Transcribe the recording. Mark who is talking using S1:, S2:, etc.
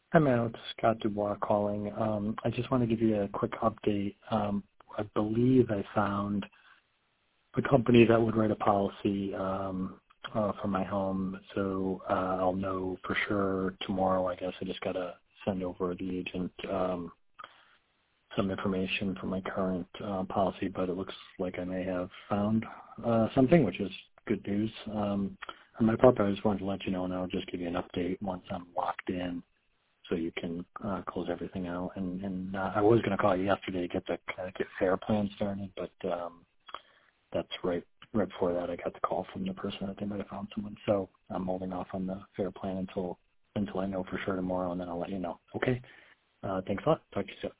S1: Hi, Matt. It's Scott Dubois calling. I just want to give you a quick update. I believe I found a company that would write a policy for my home, so I'll know for sure tomorrow. I guess I just got to send over the agent some information from my current policy, but it looks like I may have found something, which is good news. On my part, I just wanted to let you know, and I'll just give you an update once I'm locked in, so you can close everything out. And I was going to call you yesterday to get the Connecticut Fair Plan started, but that's right before that I got the call from the person that they might have found someone. So I'm holding off on the Fair Plan until I know for sure tomorrow, and then I'll let you know. Okay? Thanks a lot. Talk to you soon.